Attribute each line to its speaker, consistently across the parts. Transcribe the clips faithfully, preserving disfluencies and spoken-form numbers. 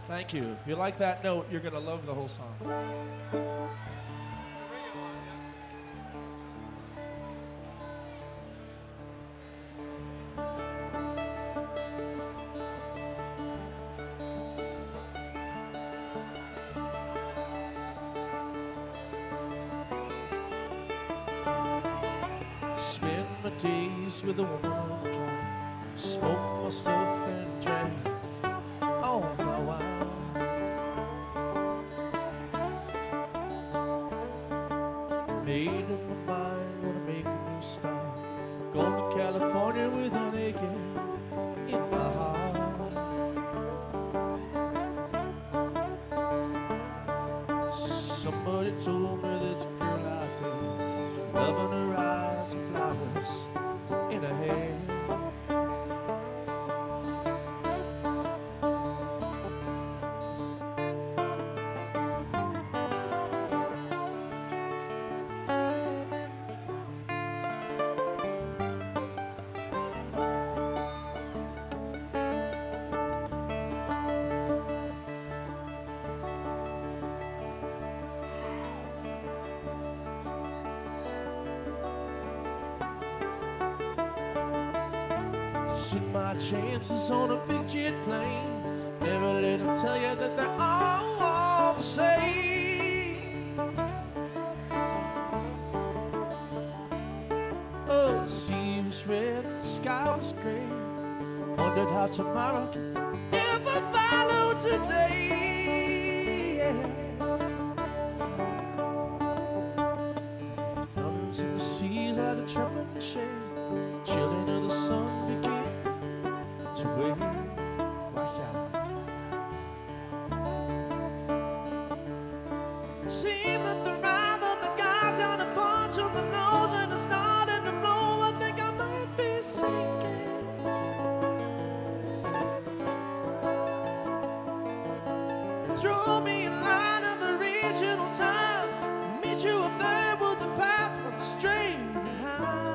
Speaker 1: Thank you. If you like that note, you're going to love the whole song. Spend my days with a woman on the clock, smoke my stuff and drink all my wine. Made up my mind, gonna make a new start. Going to California with an aching in my heart. Somebody told me there's a girl out there, loving her eyes and flowers in her hair. Took my chances on a big jet plane. Never let them tell you that they're all, all the same. Oh, the sea was red, the sky was gray. Wondered how tomorrow could ever follow today. Yeah. Come to the seas out of trembling shade. Children of the sun begin to wait. Watch out. Seem that the ride of the guys got a punch on the nose and it's starting to blow. I think I might be sinking. Throw me a line of the regional time. Meet you up there with the path one straight behind.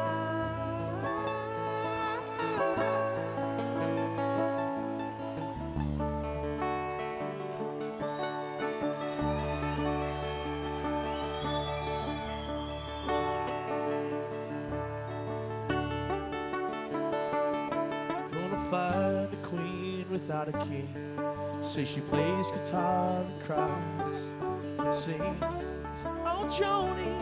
Speaker 1: Find a queen without a king. Say she plays guitar and cries and sings. Oh, Joni.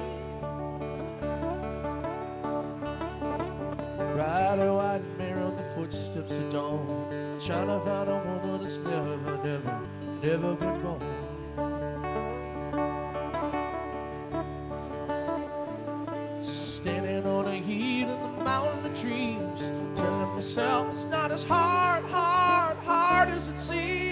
Speaker 1: Ride a white mare on the footsteps of dawn, trying to find a woman that's never, never, never been born. Standing on a hill in the mountain of dreams, telling myself it's not as hard, hard, hard as it seems.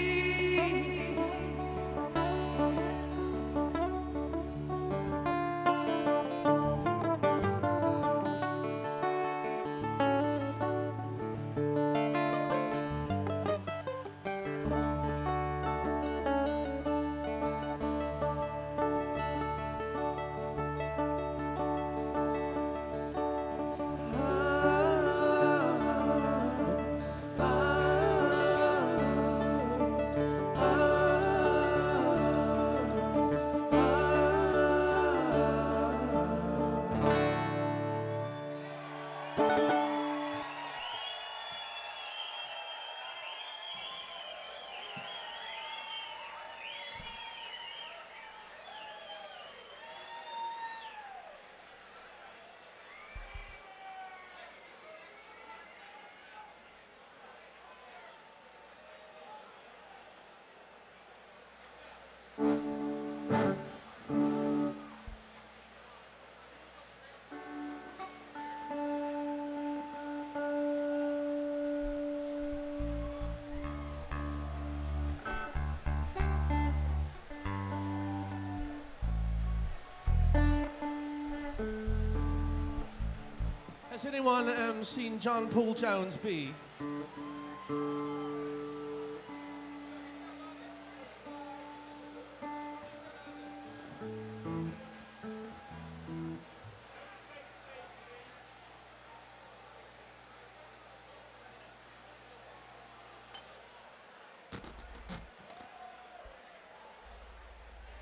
Speaker 1: Has anyone um, seen John Paul Jones be?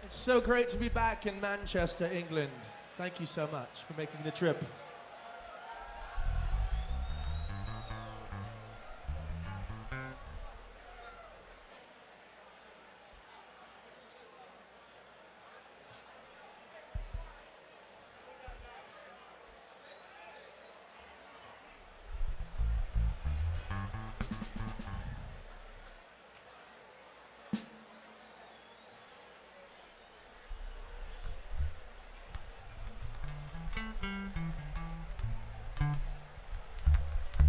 Speaker 1: It's so great to be back in Manchester, England. Thank you so much for making the trip.